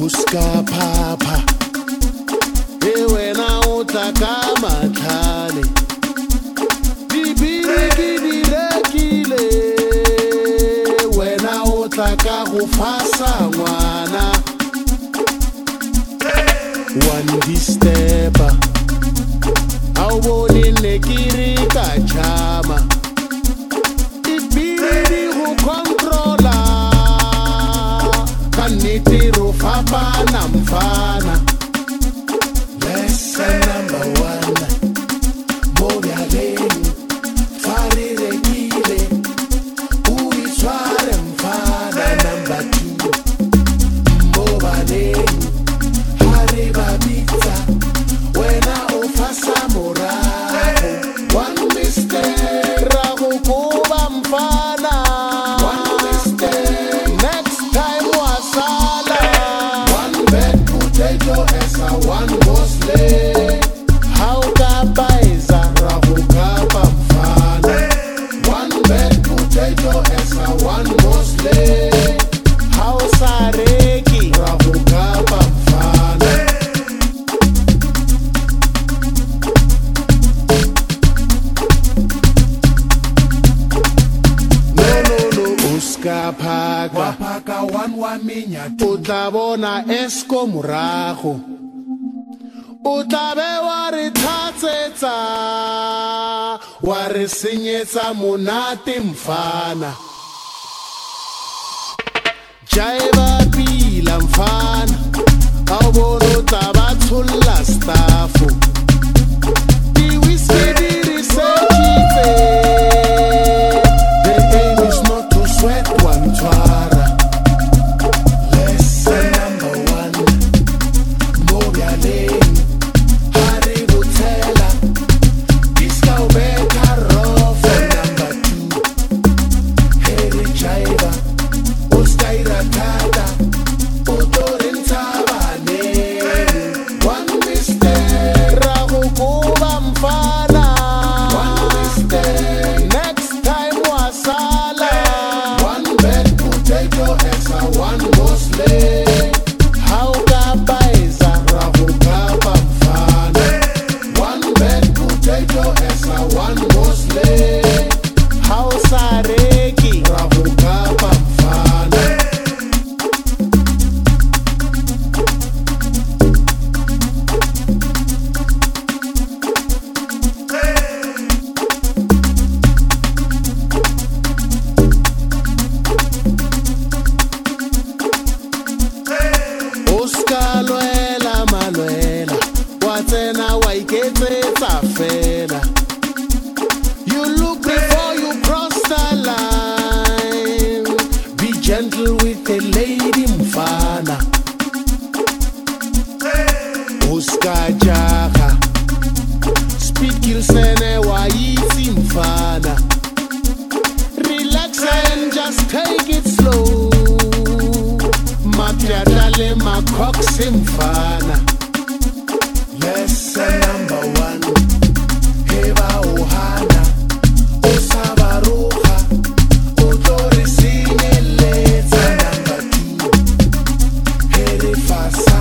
Uska papa wena o tla ka matlhale dibiri ke di rekile wena o tla ka go fasa ngwana one distepa a o bone ne ke re ka chama dibiri di go controla ka nnete ro fapana mfana. Lesson number one, Mobialeng, Farirekile, Uisware mfana. Number two, Mobaleng, Haribabitsa, wena ofasa morago. One mistake, rago kuba mfana. One mistake, next time wasala. One bad potato as a one was late. How kabaiza rago kaba mfana. One bad potato as a one was late. How sareki rago kaba mfana. No, uska paka wapaka one wa minya o tla bona esko morago o tla be wa re thatsetsa wa re senyetsa monate mfana jaiba pila mfana a o bona o tla ba tsholla staffo di whiskey di researchitse. The aim is not to sweat one twara. Lesson number one, Mobialeng, Haributela, Iskaubeka Rofa. Number two, Heri Jaiba, Uskaira Tata, Utorin Tabane. One mistake, Rahukuba Mfana. One mistake, next time wasala. One bad potato as a one was late. How kabaiza rago kaba mfana. One bad potato as a one was late. How sareki rago kaba mfana. Uska lwela malwela wa tsena wa iketsetsa fela. You look before you cross the line. Be gentle with the lady mfana. Uska jaga speed kilsene wa isi mfana. Relax and just take it slow. Mapiadale makoksi mfana. Lesson number one, heba ohana usabaruha utori sineleza. Number two, heri fasa